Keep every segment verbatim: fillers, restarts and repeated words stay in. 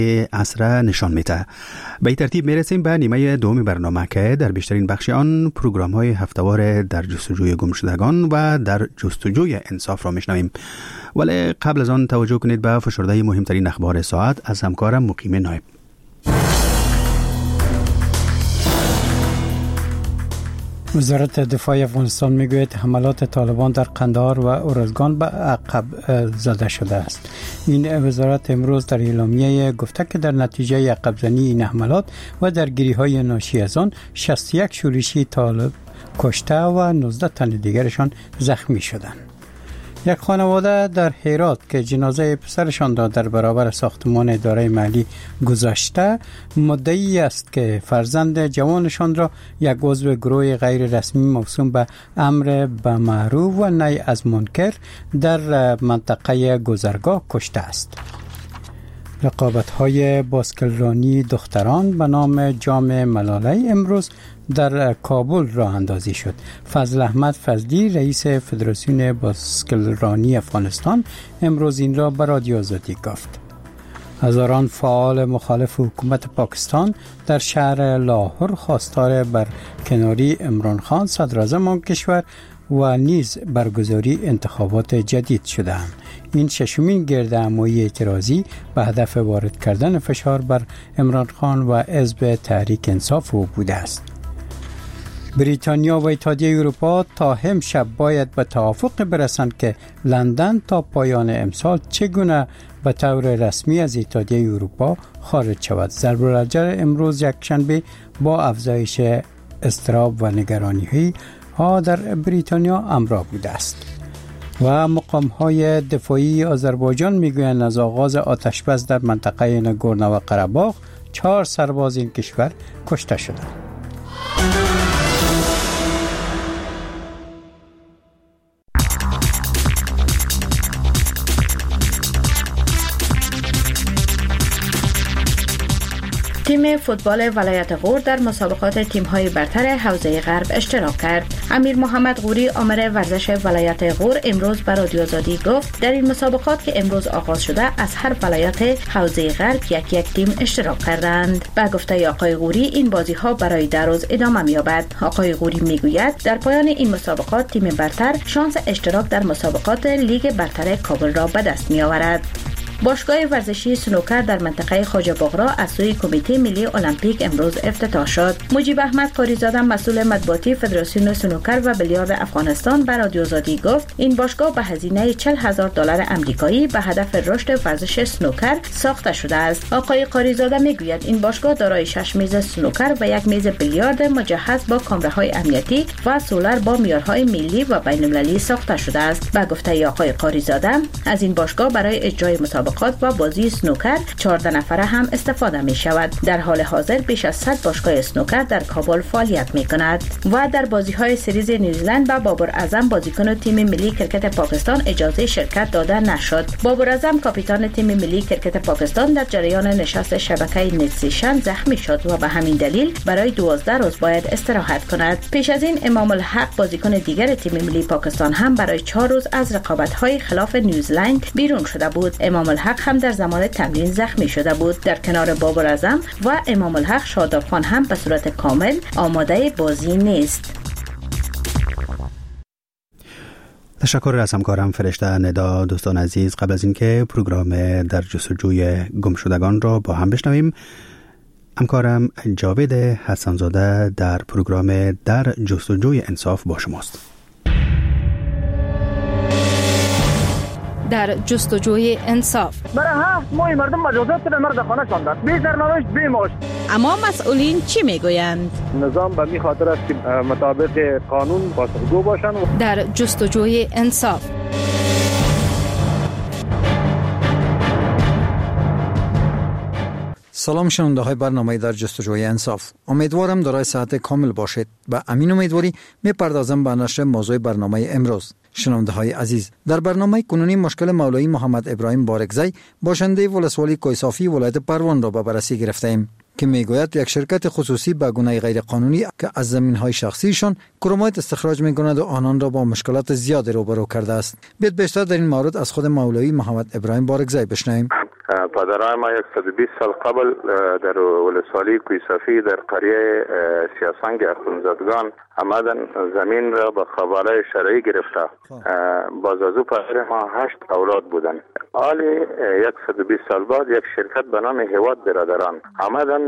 عصر نشان میده. به این ترتیب میرسیم به نیمه دوم برنامه که در بیشترین بخش آن پروگرام های هفته‌وار در جستجوی گمشدگان و در جستجوی انصاف را میشنویم. ولی قبل از آن توجه کنید به فشرده مهمترین اخبار ساعت از همکارم مقیم نایب. وزارت دفاع افغانستان میگوید حملات طالبان در قندهار و ارزگان به عقب زده شده است. این وزارت امروز در اعلامیه گفته که در نتیجه عقب زنی این حملات و درگیری های ناشی از آن شصت و یک شورشی طالب کشته و نوزده تن دیگرشان زخمی شدند. یک خانواده در هرات که جنازه پسرشان را در برابر ساختمان اداره محلی گذاشته مدعی است که فرزند جوانشان را یک عضو گروه غیر رسمی موسوم به امر به معروف و نهی از منکر در منطقه گذرگاه کشته است. رقابت‌های باسکلرانی دختران به نام جام ملاله امروز در کابل راه اندازی شد. فضل احمد فضلی رئیس فدراسیون باسکلرانی افغانستان امروز این را به رادیو آزادی گفت. هزاران فعال مخالف حکومت پاکستان در شهر لاهور خواستار برکناری عمران خان صدراعظم آن کشور و نیز برگزاری انتخابات جدید شدند. این ششمین گردهمایی اعتراضی به هدف وارد کردن فشار بر عمران خان و حزب تحریک انصاف او بوده است. بریتانیا و اتحادیه اروپا تا امشب باید به توافق برسند که لندن تا پایان امسال چگونه به طور رسمی از اتحادیه اروپا خارج شود. ضرب الضرر امروز یکشنبه با افزایش اضطراب و نگرانی ها در بریتانیا همراه بوده است. و مقام های دفاعی آذربایجان میگویند از آغاز آتشبس در منطقه ناگورنو قره‌باغ چهار سرباز این کشور کشته شدند. تیم فوتبال ولایت غور در مسابقات تیم‌های برتر حوزه غرب اشتراک کرد. امیر محمد غوری آمر ورزش ولایت غور امروز به رادیو آزادی گفت در این مسابقات که امروز آغاز شده از هر ولایت حوزه غرب یک یک تیم اشتراک کردند. با گفته آقای غوری این بازی‌ها برای ده روز ادامه می‌یابد. آقای غوری میگوید در پایان این مسابقات تیم برتر شانس اشتراک در مسابقات لیگ برتر کابل را به دست می‌آورد. باشگاه ورزشی سنوکر در منطقه خواجه باغرا از سوی کمیته ملی المپیک امروز افتتاح شد. مجیب احمد قاریزاده مسئول مطبوعاتی فدراسیون سنوکر و بیلیارد افغانستان به رادیو آزادی گفت این باشگاه به هزینه چهل هزار دلار آمریکایی به هدف رشد ورزش سنوکر ساخته شده است. آقای قاریزاده میگوید این باشگاه دارای شش میز سنوکر و یک میز بیلیارد مجهز با کامراهای امنیتی و سولر با معیارهای ملی و بین‌المللی ساخته شده است. به گفته آقای قاریزاده از این باشگاه برای اجرای مسابقات و بازی سنوکر چهارده نفره هم استفاده می شود. در حال حاضر بیش از صد باشگاه سنوکر در کابل فعالیت می کند. و در بازی های سریز نیوزلند به بابر اعظم بازیکن تیم ملی کرکت پاکستان اجازه شرکت داده نشد. بابر اعظم کاپیتان تیم ملی کرکت پاکستان در جریان نشست شبکه نتسیشن زخمی شد و به همین دلیل برای دوازده روز باید استراحت کند. پیش از این امام الحق بازیکن دیگر تیم ملی پاکستان هم برای چهار روز از رقابت های خلاف نیوزلند بیرون شده بود. امام الحق هم در زمان تمرین زخمی شده بود. در کنار بابر اعظم و امام الحق شاداب خان هم به صورت کامل آماده بازی نیست. تشکر از همکارم فرشته ندا. دوستان عزیز، قبل از اینکه پروگرام در جستجوی گمشدگان را با هم بشنویم، همکارم جاوید حسنزاده در پروگرام در جستجوی انصاف با شماست. در جستجوی انصاف برای هفت ماه مردم مجازات به مرد خانه شاندند، بی سرنوشت بی معاش. اما مسئولین چی میگویند؟ نظام به می خاطر است که مطابق قانون پاسخگو باشند. در جستجوی انصاف سلام شنونده های برنامه در جستجوی انصاف. امیدوارم دارای صحت کامل باشید. با امین امیدواری میپردازم به نشر موضوع برنامه امروز. شنونده های عزیز، در برنامه کنونی مشکل مولوی محمد ابراهیم بارکزی باشنده ولسوالی کوهصافی ولایت پروان را به بررسی گرفته ایم که میگوید یک شرکت خصوصی به گونه غیر قانونی که از زمین های شخصیشان کرومایت استخراج میکند و آنان را با مشکلات زیادی روبرو کرده است. بیت بیشتر در این مورد از خود مولوی محمد ابراهیم بارکزی بشنویم. پدرای ما صد و بیست سال قبل در ولسوالی کوهستانی در قریه سیاسنگ اخوندزادگان آمدن زمین را به قباله شرعی گرفته. باز از او پدر ما هشت اولاد بودن. حالی صد و بیست سال بعد یک شرکت به نام هیواد برادران آمدن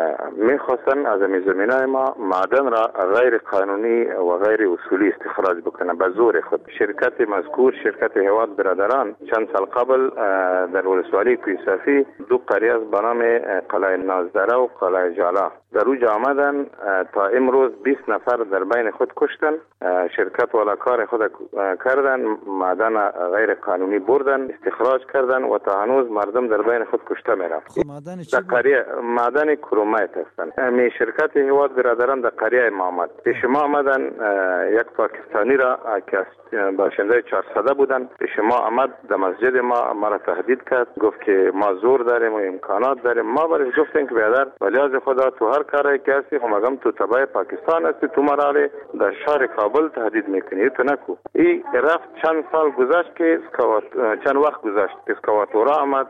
میخواستن از این زمینای ما معدن را غیر قانونی و غیر اصولی استخراج بکنه به زور خود. شرکت مذکور شرکت هیواد برادران چند سال قبل در ولسوالی کوهستانی دو قریه به نام قلعه نازدره و قلعه جالا در اوج آمدن تا امروز بیست نفر در بین خود کشتن. شرکت والا کار خود کردن، معدن غیر قانونی بردن، استخراج کردن و تا هنوز مردم در بین خود کشته میرن. در قریه معدن کرومایت هستن. می شرکت هیواد برادران در قریه ما آمد. پیش ما آمدن یک پاکستانی را که باشنده چهارصد بودن، پیش ما آمد در مسجد ما ما را تهدید کرد، گفت که ما زور داریم و امکانات داریم. ما برش گفتیم که برادر ولی از خدا تو هر کاری که هستی خب مگم تو تبع پاکستان هستی، تو مرا در شهر کابل تهدید میکنی، تو نکو. این رفت چند سال گذشت که چند وقت گذشت اسکواتورا آمد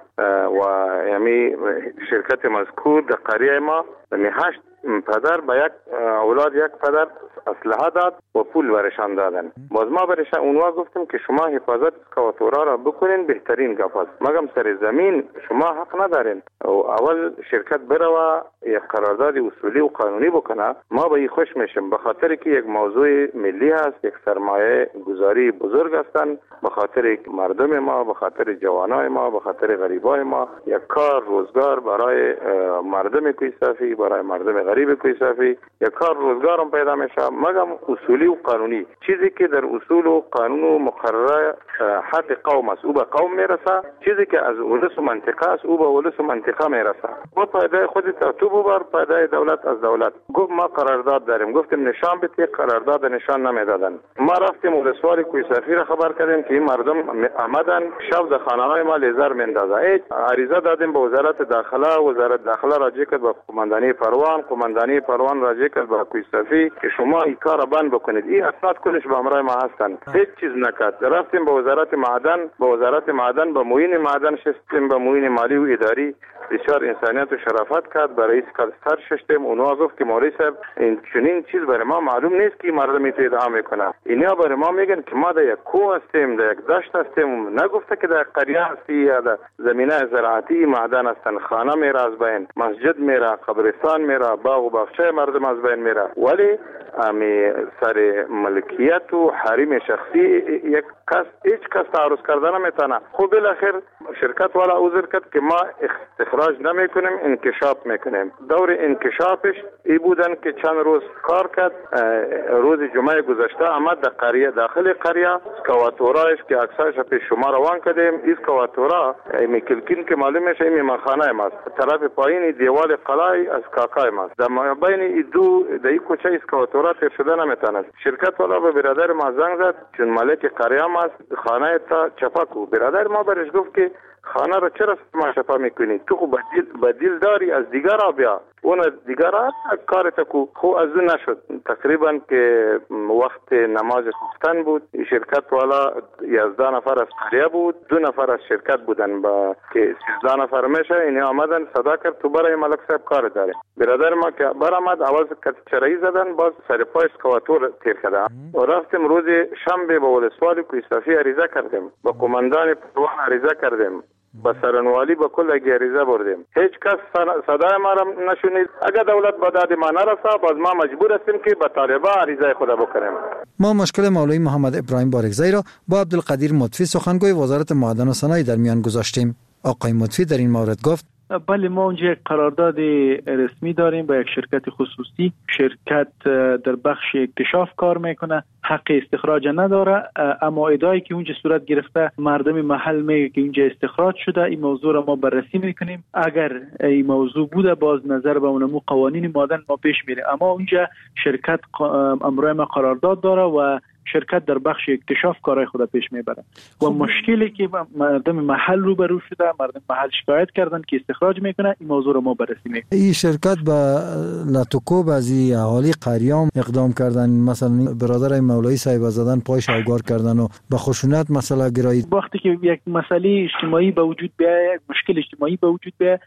و یعنی شرکت مذکور در قریه ما یعنی هشت پدر به یک اولاد یک پدر اسلحه داد و پول برشان دادن. باز ما برشان اونها گفتیم که شما حفاظت اسکواتورا را بکنین، بهترین گپ است. مگم سر زمین شما حق ندارین و اول شرکت بره یک قرارداد اصولی و قانونی بکنه. ما به این خوش میشیم به خاطر که یک موضوع ملی هست، یک سرمایه گذاری بزرگ هستن، به خاطر مردم ما، به خاطر جوانای ما، به خاطر غریبای ما، یک کار روزگار برای مردم کوهستانی، برای مردم غریب کوهستانی یک کار روزگار هم پیدا میشه. مگم اصولی و قانونی چیزی که در اصول و قانون و مقرره حق قوم است او به قوم میرسه، چیزی که از ولس و منطقه است او به ولس و منطقه میرسه. با پایده خودت تو ببر، پایده دولت از دولت. گفت ما قرارداد داریم، گفتیم نشان بدید، قرارداد نشان نمیدادن. ما رفتیم ولسوالی کوهستانی را خبر کردیم که این مردم آمدن شب در خانه‌های ما لیزر میندازه. عریضه دادیم به وزارت داخله، وزارت داخله راجع کرد به قماندانی پروان، قماندانی پروان راجع کرد به کوهستانی که شما این کار بند بکنید. این اسناد کلش به همراه ما هستن. هیچ چیز نکرد. رفتیم به وزارت معدن، به وزارت معدن به معین معدن شستیم، به معین مالی و اداری بسیار انسانیت و شرافت کرد. برای رئیس کادستر شستیم، اونها گفت که مولوی صاحب این چنین چیز برای ما معلوم نیست که مردم ادعا میکنه. اینا برای ما میگن که ما در یک کوه هستیم، در یک دشت هستیم. نگفته که در قریه هستی یا در زمینه زراعتی معدن هستن. خانه میره از بین، مسجد میره، قبرستان میره، باغ و باغچه مردم از بین میره. ولی امی سر ملکیت و حریم شخصی یک کس هیچ کس تعرض کردن نمیتونه. خب بالاخره شرکت والا عذر کرد که ما استخراج نمیکنیم، انکشاف میکنیم. دور انکشافش ای بودن که چند روز کار کرد. روز جمعه گذشته آمد در قریه، داخل قریه اسکواتورایش که اکثرش پیش شما روان کردیم. اسکواتورا میکلکین که معلوم میشه این مخانه ماست، طرف پایین دیوال قلعه از کاکای ماست. در بین این دو در این کوچه اسکواتورا تیر شده نمیتونه. شرکت والا به برادر ما زنگ زد چون مالک قریه ماست، خانه تا چپاکو. برادر ما برش گفت که خانه را چرا ما چپا میکنی؟ تو خب بدیل داری از دیگر را بیا، اون دیگر را کارت کو. خو از اون نشد. تقریبا که وقت نماز خفتن بود. شرکت والا یازده نفر از قریه بود، دو نفر از شرکت بودن با که سیزده نفر میشه. این آمدن صدا کرد تو برای ملک صاحب کار داره. برادر ما که برآمد اول چرایی زدن، باز سر پای اسکواتور تیر کردن و رفتیم روز شنبه به ولسوالی کوهستانی عریضه کردیم، با قماندان پروان عریضه کردیم، با سرنوالی با کل عریضه بردیم. هیچ کس صدای ما را نشنید. اگر دولت به داد ما نرسه باز ما مجبور هستیم که با طالبان عریضه خود بکنیم. ما مشکل مولوی محمد ابراهیم بارکزی را با عبدالقدیر مطفی سخنگوی وزارت معدن و صنایع در میان گذاشتیم. آقای مطفی در این مورد گفت بله ما اونجا یک قرارداد رسمی داریم با یک شرکت خصوصی. شرکت در بخش اکتشاف کار میکنه، حق استخراج نداره، اما ادعایی که اونجا صورت گرفته مردم محل میگه که اینجا استخراج شده. این موضوع را ما بررسی میکنیم. اگر این موضوع بوده باز نظر به اونمو قوانین معدن ما پیش میره. اما اونجا شرکت امروز ما قرارداد داره و شرکت در بخش اکتشاف کارهای خود پیش میبره و مشکلی که مردم محل روبرو شده، مردم محل شکایت کردن که استخراج میکنه، این موضوع رو ما بررسی میکنیم. این شرکت به لاتوکو بعضی اهالی قریام اقدام کردن، مثلا برادر مولایی صاحب زدن پای شوگار کردن و به خشونت مسئله گرایی. وقتی که یک مسئله اجتماعی به وجود بیاید، یک مشکل اجتماعی به وجود بیاید،